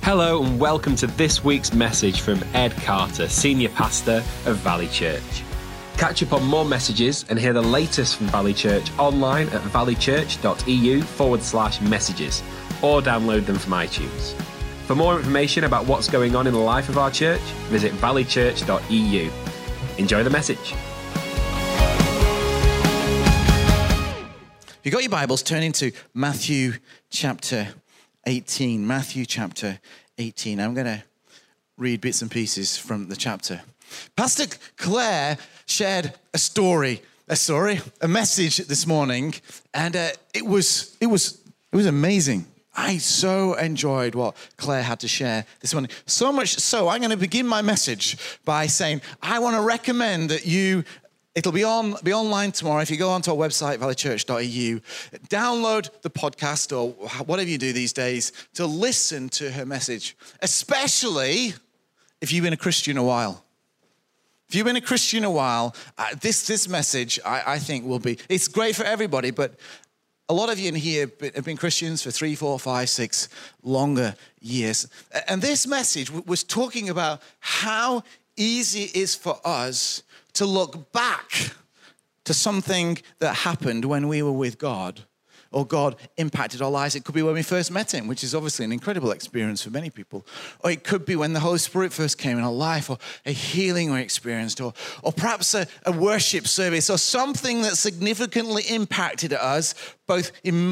Hello and welcome to this week's message from Ed Carter, Senior Pastor of Valley Church. Catch up on more messages and hear the latest from Valley Church online at valleychurch.eu/messages or download them from iTunes. For more information about what's going on in the life of our church, visit valleychurch.eu. Enjoy the message. If you've got your Bibles, turn into Matthew chapter 18. Matthew chapter 18. I'm going to read bits and pieces from the chapter. Pastor Claire shared a message this morning, and it was amazing. I so enjoyed what Claire had to share this morning. So much so, I'm going to begin my message by saying, I want to recommend that it'll be online tomorrow. If you go onto our website, valleychurch.eu, download the podcast or whatever you do these days to listen to her message, especially if you've been a Christian a while. If you've been a Christian a while, this message, I think, it's great for everybody, but a lot of you in here have been Christians for 3, 4, 5, 6 longer years. And this message was talking about how easy it is for us to look back to something that happened when we were with God, or God impacted our lives. It could be when we first met him, which is obviously an incredible experience for many people. Or it could be when the Holy Spirit first came in our life, or a healing we experienced, or perhaps a worship service, or something that significantly impacted us, both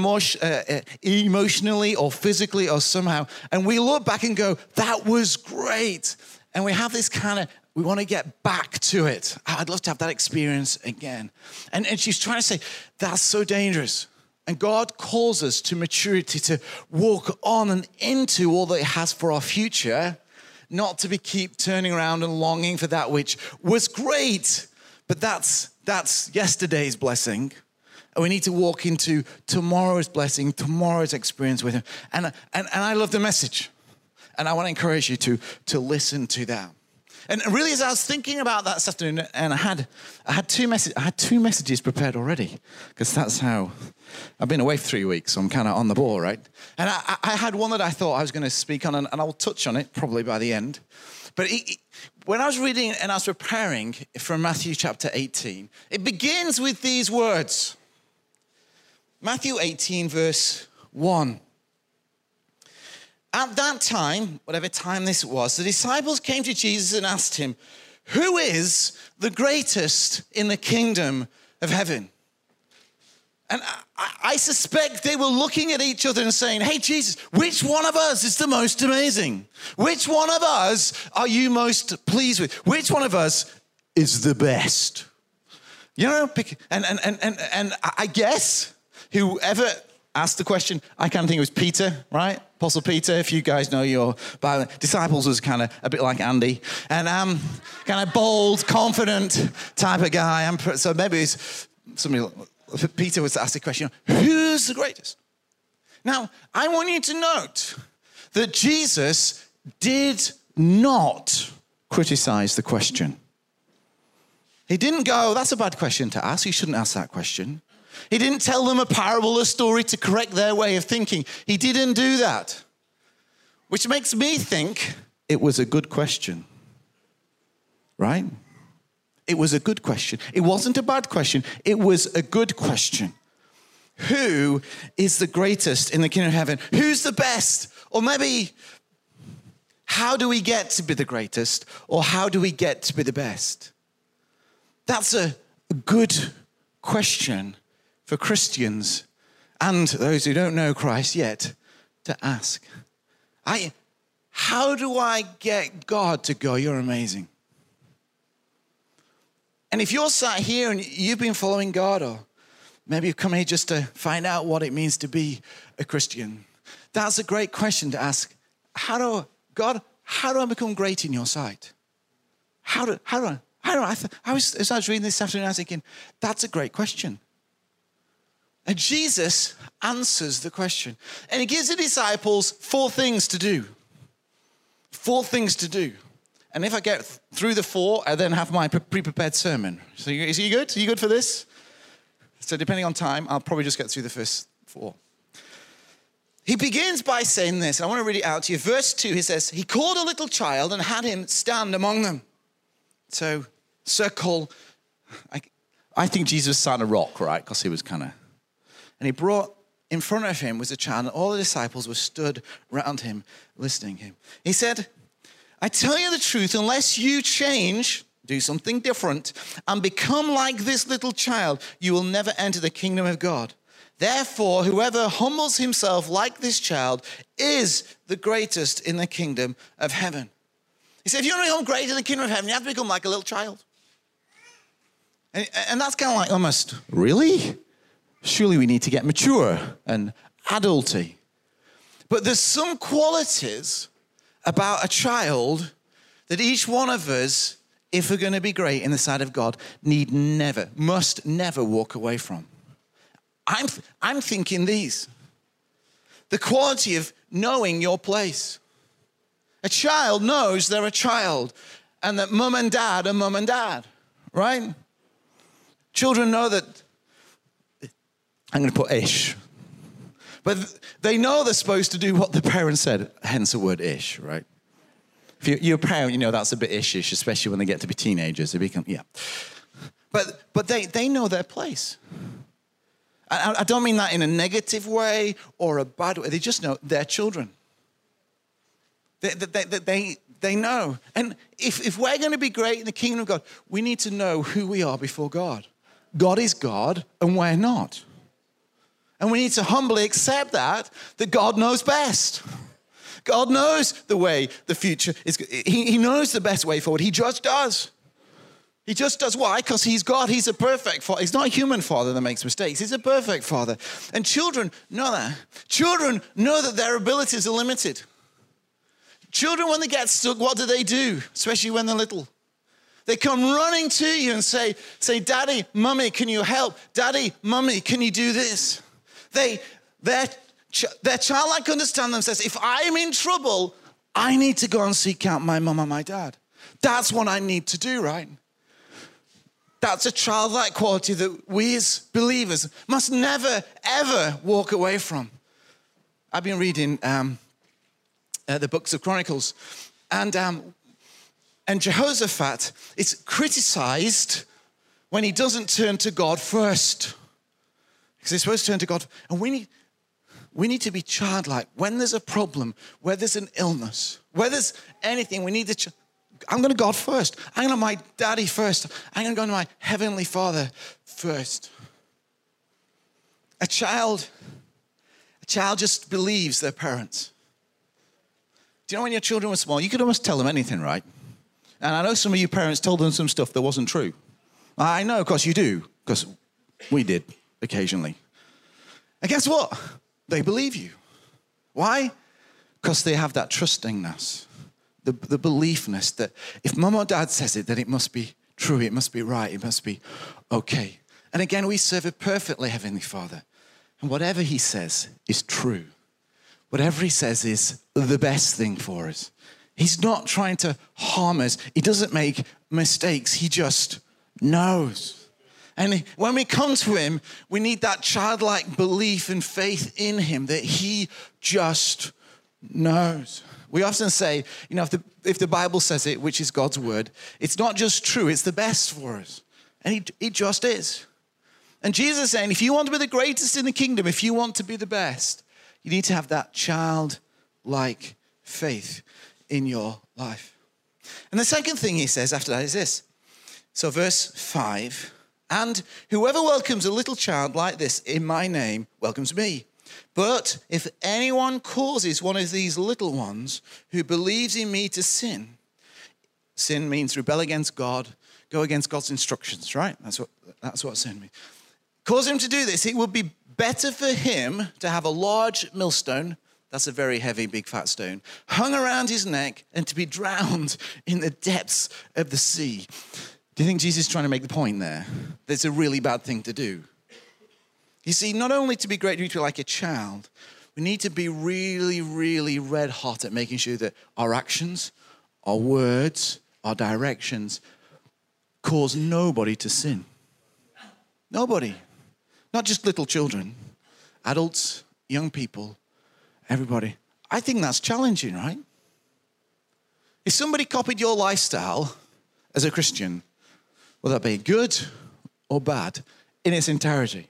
emotionally or physically or somehow. And we look back and go, that was great. And we have this we want to get back to it. I'd love to have that experience again. And she's trying to say, that's so dangerous. And God calls us to maturity, to walk on and into all that he has for our future, not to keep turning around and longing for that which was great, but that's yesterday's blessing. And we need to walk into tomorrow's blessing, tomorrow's experience with him. And I love the message. And I want to encourage you to listen to that. And really, as I was thinking about that this afternoon, and I had two messages prepared already, because that's how I've been away for 3 weeks, so I'm kind of on the ball, right? And I had one that I thought I was going to speak on, and I'll touch on it probably by the end. But when I was reading and I was preparing from Matthew chapter 18, it begins with these words. Matthew 18, verse 1. At that time, whatever time this was, the disciples came to Jesus and asked him, who is the greatest in the kingdom of heaven? And I suspect they were looking at each other and saying, hey, Jesus, which one of us is the most amazing? Which one of us are you most pleased with? Which one of us is the best? You know, and I guess whoever asked the question, I kind of think it was Peter, right? Apostle Peter, if you guys know your Bible. Disciples was kind of a bit like Andy. And kind of bold, confident type of guy. So maybe it's somebody, Peter was asked the question, who's the greatest? Now, I want you to note that Jesus did not criticize the question. He didn't go, that's a bad question to ask. You shouldn't ask that question. He didn't tell them a parable, a story to correct their way of thinking. He didn't do that, which makes me think it was a good question, right? It was a good question. It wasn't a bad question. It was a good question. Who is the greatest in the kingdom of heaven? Who's the best? Or maybe, how do we get to be the greatest? Or how do we get to be the best? That's a good question for Christians and those who don't know Christ yet to ask. How do I get God to go, you're amazing? And if you're sat here and you've been following God, or maybe you've come here just to find out what it means to be a Christian, that's a great question to ask. How do I become great in your sight? As I was reading this afternoon, I was thinking, that's a great question. And Jesus answers the question. And he gives the disciples 4 things to do. 4 things to do. And if I get through the 4, I then have my pre-prepared sermon. So is you good? Are you good for this? So depending on time, I'll probably just get through the first 4. he begins by saying this. I want to read it out to you. Verse 2, he says, he called a little child and had him stand among them. So, circle. I think Jesus sat on a rock, right? Because he was kind of... And he brought, in front of him was a child, and all the disciples were stood around him, listening to him. He said, I tell you the truth, unless you change, do something different, and become like this little child, you will never enter the kingdom of God. Therefore, whoever humbles himself like this child is the greatest in the kingdom of heaven. He said, if you want to become great in the kingdom of heaven, you have to become like a little child. And that's kind of like almost, really? Surely we need to get mature and adulty. But there's some qualities about a child that each one of us, if we're going to be great in the sight of God, must never walk away from. I'm thinking these. The quality of knowing your place. A child knows they're a child and that mum and dad are mum and dad, right? Children know that, I'm going to put ish, but they know they're supposed to do what the parents said, hence the word ish, right? If you're a parent, you know that's a bit ish-ish, especially when they get to be teenagers. They become, yeah. But they know their place. I don't mean that in a negative way or a bad way. They just know they're children. They know. And if we're going to be great in the kingdom of God, we need to know who we are before God. God is God and we're not. And we need to humbly accept that God knows best. God knows the way the future is. He knows the best way forward. He just does. He just does. Why? Because he's God. He's a perfect father. He's not a human father that makes mistakes. He's a perfect father. And children know that. Children know that their abilities are limited. Children, when they get stuck, what do? Especially when they're little. They come running to you and say, Daddy, Mummy, can you help? Daddy, Mummy, can you do this? Their childlike understanding says, if I'm in trouble, I need to go and seek out my mum and my dad. That's what I need to do, right? That's a childlike quality that we as believers must never, ever walk away from. I've been reading the books of Chronicles, and Jehoshaphat is criticized when he doesn't turn to God first. Because he's supposed to turn to God. And we need to be childlike. When there's a problem, where there's an illness, where there's anything, we need to... I'm going to God first. I'm going to my daddy first. I'm going to go to my heavenly Father first. A child just believes their parents. Do you know when your children were small, you could almost tell them anything, right? And I know some of you parents told them some stuff that wasn't true. I know, of course you do, because we did occasionally. And guess what? They believe you. Why? Because they have that trustingness. The beliefness that if mum or dad says it, then it must be true, it must be right, it must be okay. And again, we serve a perfectly Heavenly Father. And whatever he says is true. Whatever he says is the best thing for us. He's not trying to harm us. He doesn't make mistakes. He just knows. And when we come to him, we need that childlike belief and faith in him that he just knows. We often say, you know, if the Bible says it, which is God's word, it's not just true, it's the best for us. And it just is. And Jesus is saying, if you want to be the greatest in the kingdom, if you want to be the best, you need to have that childlike faith in your life. And the second thing he says after that is this. So verse 5, and whoever welcomes a little child like this in my name welcomes me. But if anyone causes one of these little ones who believes in me to sin means rebel against God, go against God's instructions, right? That's what sin means. Cause him to do this, it would be better for him to have a large millstone, that's a very heavy, big, fat stone, hung around his neck and to be drowned in the depths of the sea. Do you think Jesus is trying to make the point there? That's a really bad thing to do. You see, not only to be great, to be like a child, we need to be really, really red hot at making sure that our actions, our words, our directions cause nobody to sin. Nobody. Not just little children, adults, young people, everybody. I think that's challenging, right? If somebody copied your lifestyle as a Christian, will that be good or bad in its entirety?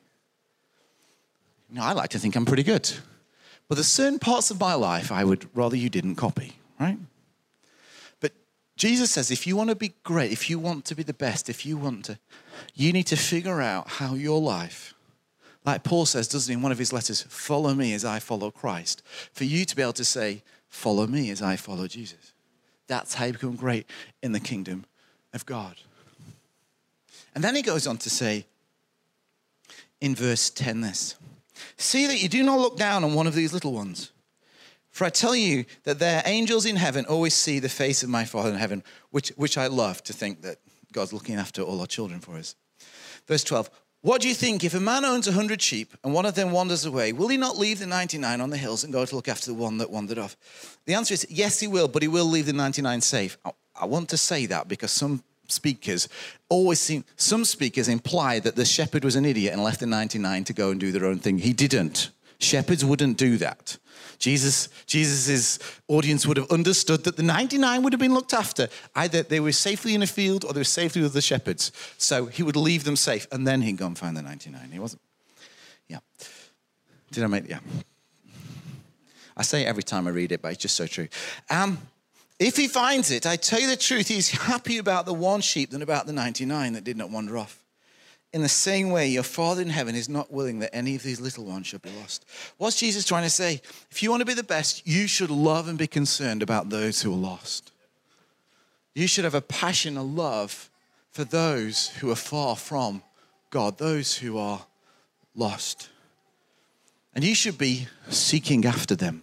I like to think I'm pretty good. But there's certain parts of my life I would rather you didn't copy, right? But Jesus says if you want to be great, if you want to be the best, you need to figure out how your life, like Paul says, doesn't he, in one of his letters, follow me as I follow Christ. For you to be able to say, follow me as I follow Jesus. That's how you become great in the kingdom of God. And then he goes on to say in verse 10 this, see that you do not look down on one of these little ones. For I tell you that their angels in heaven always see the face of my Father in heaven, which I love to think that God's looking after all our children for us. Verse 12, what do you think if a man owns 100 sheep and one of them wanders away? Will he not leave the 99 on the hills and go to look after the one that wandered off? The answer is yes, he will, but he will leave the 99 safe. I want to say that because some speakers imply that the shepherd was an idiot and left the 99 to go and do their own thing. He didn't. Shepherds wouldn't do that. Jesus's audience would have understood that the 99 would have been looked after. Either they were safely in a field or they were safely with the shepherds. So he would leave them safe and then he'd go and find the 99. He wasn't. Yeah. Did I make, yeah. I say it every time I read it, but it's just so true. If he finds it, I tell you the truth, he's happy about the one sheep than about the 99 that did not wander off. In the same way, your Father in heaven is not willing that any of these little ones should be lost. What's Jesus trying to say? If you want to be the best, you should love and be concerned about those who are lost. You should have a passion, a love for those who are far from God, those who are lost. And you should be seeking after them.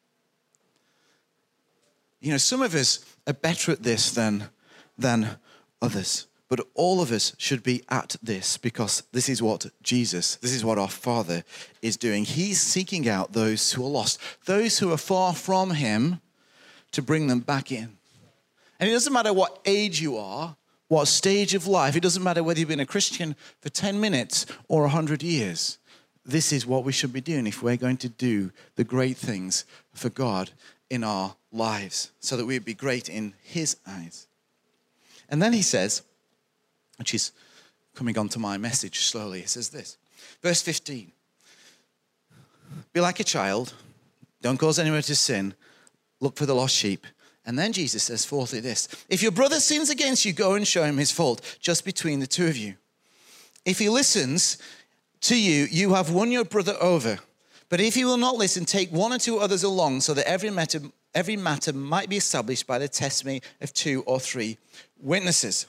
You know, some of us are better at this than others. But all of us should be at this because this is what our Father is doing. He's seeking out those who are lost, those who are far from him, to bring them back in. And it doesn't matter what age you are, what stage of life. It doesn't matter whether you've been a Christian for 10 minutes or 100 years. This is what we should be doing if we're going to do the great things for God in our lives so that we'd be great in his eyes. And then he says, which is coming on to my message slowly. It says this, verse 15. Be like a child. Don't cause anyone to sin. Look for the lost sheep. And then Jesus says, fourthly, this. If your brother sins against you, go and show him his fault, just between the two of you. If he listens to you, you have won your brother over. But if he will not listen, take one or two others along so that every matter might be established by the testimony of 2 or 3 witnesses.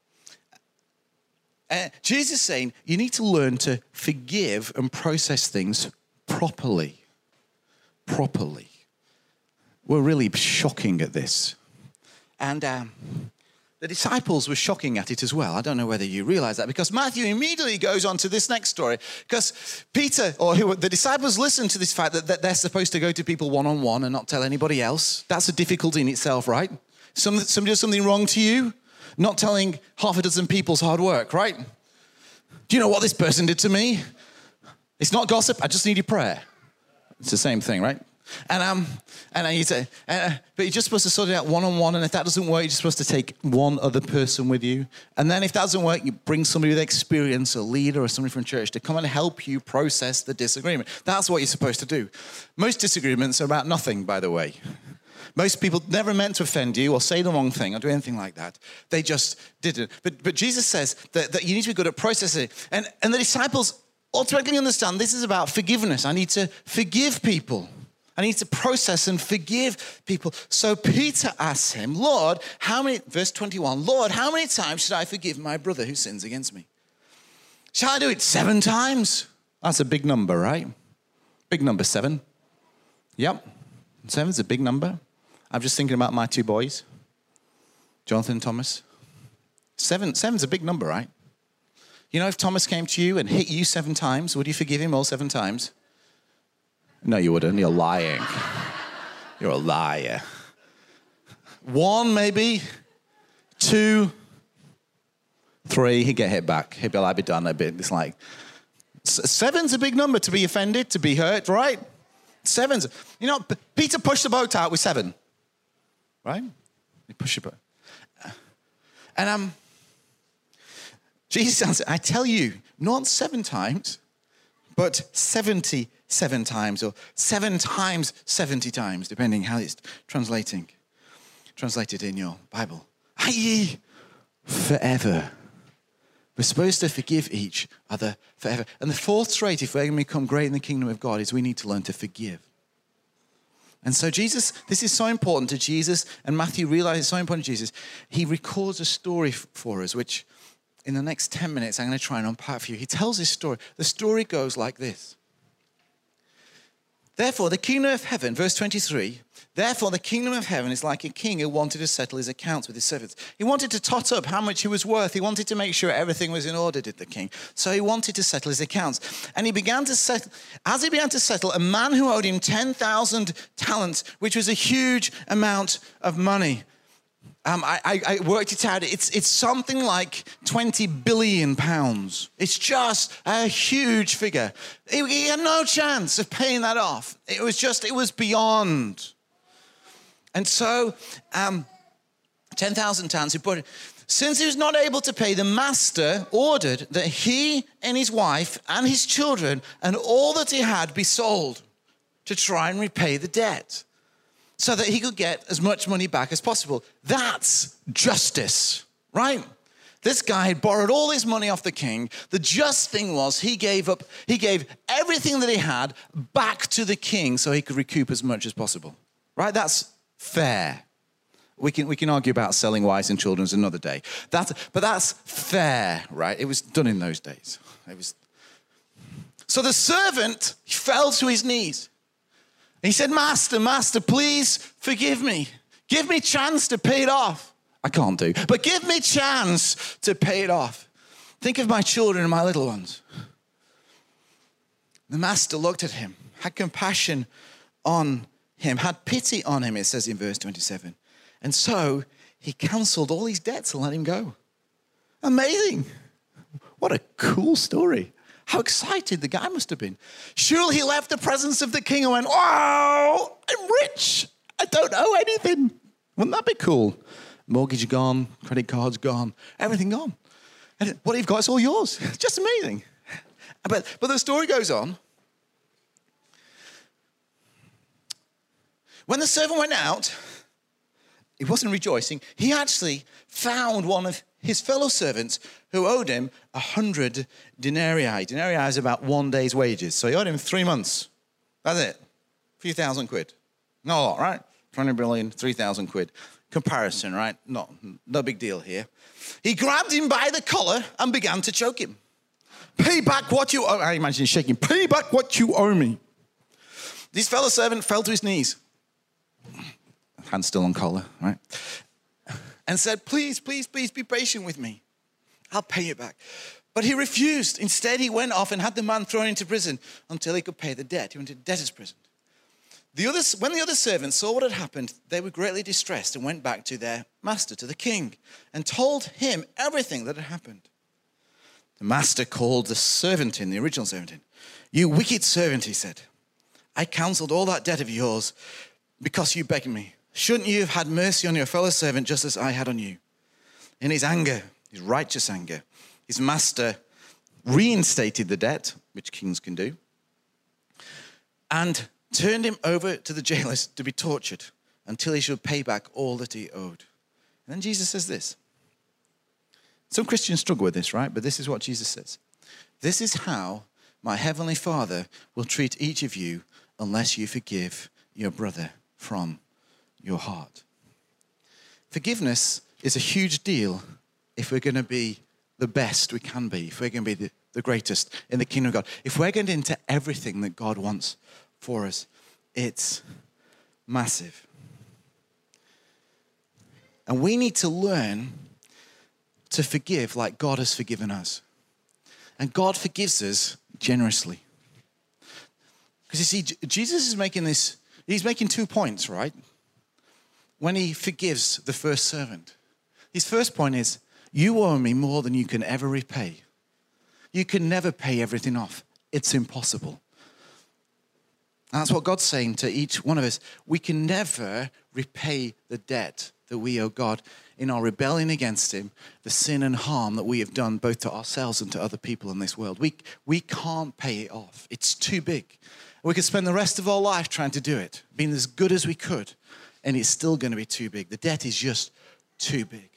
Jesus is saying you need to learn to forgive and process things properly. We're really shocking at this. And the disciples were shocking at it as well. I don't know whether you realize that because Matthew immediately goes on to this next story because Peter or the disciples listen to this fact that they're supposed to go to people one-on-one and not tell anybody else. That's a difficulty in itself, right? Somebody does something wrong to you, not telling half a dozen people's hard work, right? Do you know what this person did to me? It's not gossip. I just need your prayer. It's the same thing, right? And you say, but you're just supposed to sort it out one-on-one. And if that doesn't work, you're just supposed to take one other person with you. And then if that doesn't work, you bring somebody with experience, a leader or somebody from church to come and help you process the disagreement. That's what you're supposed to do. Most disagreements are about nothing, by the way. Most people never meant to offend you or say the wrong thing or do anything like that. They just didn't. But Jesus says that you need to be good at processing it. And the disciples ultimately understand this is about forgiveness. I need to forgive people. I need to process and forgive people. So Peter asks him, verse 21, Lord, how many times should I forgive my brother who sins against me? Shall I do it 7 times? That's a big number, right? Big number, 7. Yep, 7's a big number. I'm just thinking about my 2 boys, Jonathan and Thomas. 7's a big number, right? You know, if Thomas came to you and hit you 7 times, would you forgive him all 7 times? No, you wouldn't. You're lying. You're a liar. 1, maybe. 2, 3, he'd get hit back. He'd be like, I'd be done a bit. It's like, 7's a big number to be offended, to be hurt, right? Sevens. You know, Peter pushed the boat out with 7. Right? He pushed the boat. And Jesus answered, I tell you, not 7 times, but 77 times, or 7 times 70 times, depending how it's translated in your Bible. i.e., forever. We're supposed to forgive each other forever. And the 4th trait, if we're going to become great in the kingdom of God, is we need to learn to forgive. And so Jesus, this is so important to Jesus, and Matthew realizes it's so important to Jesus. He records a story for us, which in the next 10 minutes, I'm going to try and unpack for you. He tells this story. The story goes like this. Therefore, the kingdom of heaven, verse 23, therefore the kingdom of heaven is like a king who wanted to settle his accounts with his servants. He wanted to tot up how much he was worth. He wanted to make sure everything was in order, did the king. So he wanted to settle his accounts. And he began to settle, as he began to settle, a man who owed him 10,000 talents, which was a huge amount of money. I worked it out. It's something like 20 billion pounds. It's just a huge figure. He had no chance of paying that off. It was beyond. And so, 10,000 talents. Since he was not able to pay, the master ordered that he and his wife and his children and all that he had be sold to try and repay the debt, so that he could get as much money back as possible. That's justice, right? This guy had borrowed all his money off the king. The just thing was he gave everything that he had back to the king so he could recoup as much as possible, right? That's fair. We can argue about selling wives and children another day. But that's fair, right? It was done in those days. So the servant fell to his knees. He said, Master, please forgive me. Give me a chance to pay it off. I can't do, but give me a chance to pay it off. Think of my children and my little ones. The master looked at him, had compassion on him, had pity on him, it says in verse 27. And so he canceled all his debts and let him go. Amazing. What a cool story. How excited the guy must have been. Surely he left the presence of the king and went, wow, I'm rich. I don't owe anything. Wouldn't that be cool? Mortgage gone, credit cards gone, everything gone. And what you've got is all yours. It's just amazing. But the story goes on. When the servant went out, he wasn't rejoicing. He actually found one of his fellow servants who owed him 100 denarii. Denarii is about 1 day's wages. So he owed him 3 months. That's it. A few thousand quid. Not a lot, right? 20 billion, 3,000 quid. Comparison, right? No big deal here. He grabbed him by the collar and began to choke him. Pay back what you owe. I imagine he's shaking. Pay back what you owe me. This fellow servant fell to his knees. Hand still on collar, right? And said, please be patient with me. I'll pay you back. But he refused. Instead, he went off and had the man thrown into prison until he could pay the debt. He went to debtor's prison. When the other servants saw what had happened, they were greatly distressed and went back to their master, to the king, and told him everything that had happened. The master called the servant in, the original servant in. You wicked servant, he said. I cancelled all that debt of yours because you begged me. Shouldn't you have had mercy on your fellow servant just as I had on you? In his anger, his righteous anger, his master reinstated the debt, which kings can do, and turned him over to the jailers to be tortured until he should pay back all that he owed. And then Jesus says this. Some Christians struggle with this, right? But this is what Jesus says. This is how my heavenly Father will treat each of you unless you forgive your brother from your heart. Forgiveness is a huge deal if we're going to be the best we can be, if we're going to be the greatest in the kingdom of God. If we're getting into everything that God wants for us, it's massive. And we need to learn to forgive like God has forgiven us. And God forgives us generously. Because you see, Jesus is making this, he's making 2 points, right? When he forgives the first servant. His first point is, you owe me more than you can ever repay. You can never pay everything off. It's impossible. And that's what God's saying to each one of us. We can never repay the debt that we owe God in our rebellion against him, the sin and harm that we have done both to ourselves and to other people in this world. We can't pay it off. It's too big. We could spend the rest of our life trying to do it, being as good as we could, and it's still going to be too big. The debt is just too big.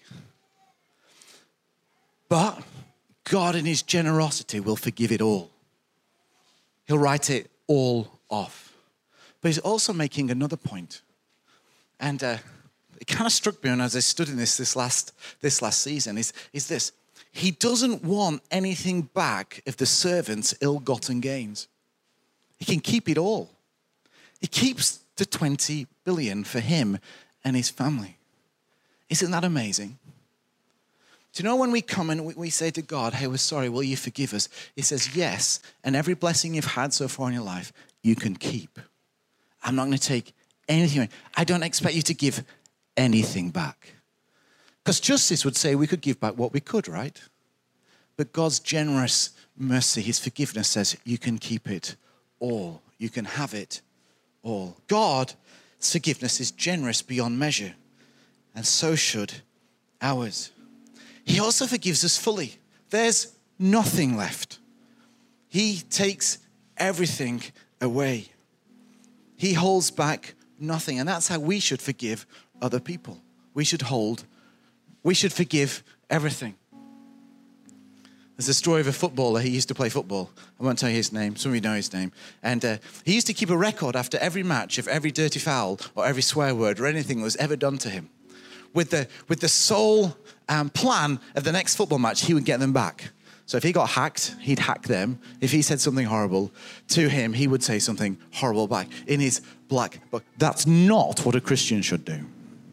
But God in his generosity will forgive it all. He'll write it all off. But he's also making another point. And it kind of struck me when as I studied this last season, is this. He doesn't want anything back of the servant's ill-gotten gains. He can keep it all. He keeps the 20 billion for him and his family. Isn't that amazing? Do you know when we come and we say to God, hey, we're sorry, will you forgive us? He says, yes, and every blessing you've had so far in your life, you can keep. I'm not going to take anything away. I don't expect you to give anything back. Because justice would say we could give back what we could, right? But God's generous mercy, his forgiveness says you can keep it all. You can have it all. God's forgiveness is generous beyond measure, and so should ours. He also forgives us fully. There's nothing left. He takes everything away. He holds back nothing, and that's how we should forgive other people. We should forgive everything. There's a story of a footballer. He used to play football. I won't tell you his name. Some of you know his name. And he used to keep a record after every match of every dirty foul or every swear word or anything that was ever done to him. With the sole plan of the next football match, he would get them back. So if he got hacked, he'd hack them. If he said something horrible to him, he would say something horrible back in his black book. That's not what a Christian should do.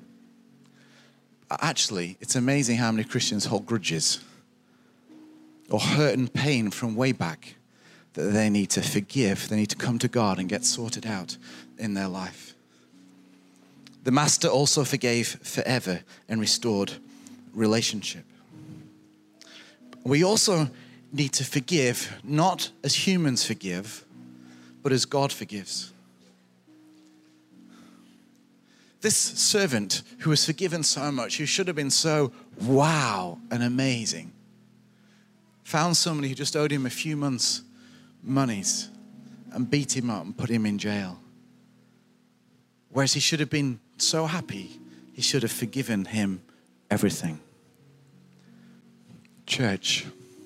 Actually, it's amazing how many Christians hold grudges or hurt and pain from way back that they need to forgive. They need to come to God and get sorted out in their life. The Master also forgave forever and restored relationship. We also need to forgive, not as humans forgive, but as God forgives. This servant who was forgiven so much, who should have been so wow and amazing, found somebody who just owed him a few months' monies and beat him up and put him in jail. Whereas he should have been so happy, he should have forgiven him everything. Church,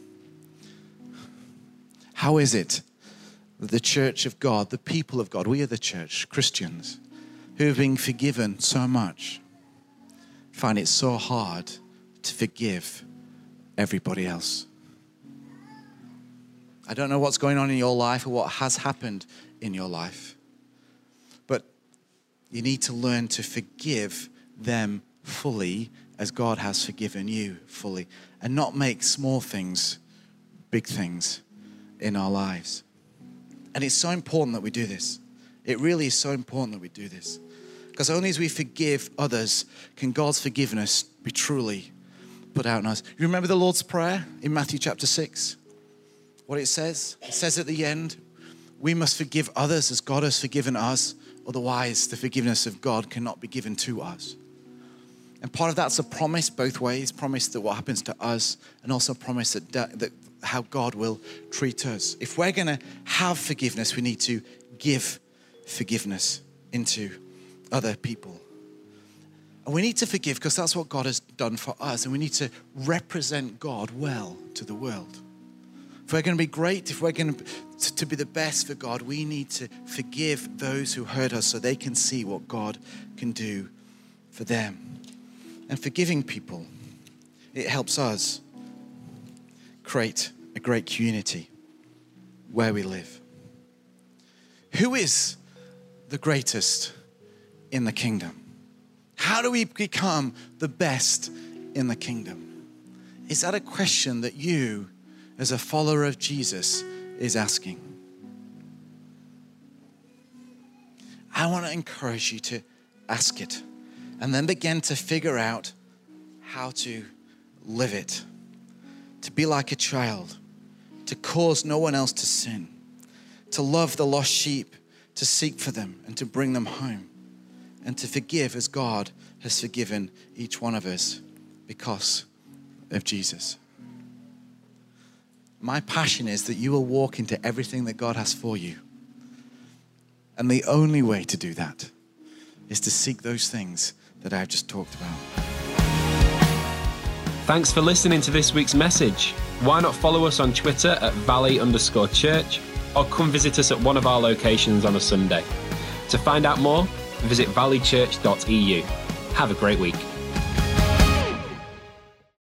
how is it that the church of God, the people of God, we are the church, Christians, who have been forgiven so much, find it so hard to forgive everybody else? I don't know what's going on in your life or what has happened in your life, but you need to learn to forgive them fully as God has forgiven you fully, and not make small things big things in our lives. And it's so important that we do this. It really is so important that we do this. Because only as we forgive others can God's forgiveness be truly put out in us. You remember the Lord's Prayer in Matthew chapter 6? What it says? It says at the end, we must forgive others as God has forgiven us. Otherwise, the forgiveness of God cannot be given to us. And part of that's a promise both ways. Promise that what happens to us, and also promise that how God will treat us. If we're going to have forgiveness, we need to give forgiveness into other people. And we need to forgive because that's what God has done for us. And we need to represent God well to the world. If we're going to be great, if we're going to be the best for God, we need to forgive those who hurt us so they can see what God can do for them. And forgiving people, it helps us create a great community where we live. Who is the greatest in the kingdom? How do we become the best in the kingdom? Is that a question that you, as a follower of Jesus, is asking? I want to encourage you to ask it and then begin to figure out how to live it, to be like a child, to cause no one else to sin, to love the lost sheep, to seek for them and to bring them home and to forgive as God has forgiven each one of us because of Jesus. My passion is that you will walk into everything that God has for you. And the only way to do that is to seek those things that I've just talked about. Thanks for listening to this week's message. Why not follow us on Twitter at Valley_Church or come visit us at one of our locations on a Sunday. To find out more, visit valleychurch.eu. Have a great week.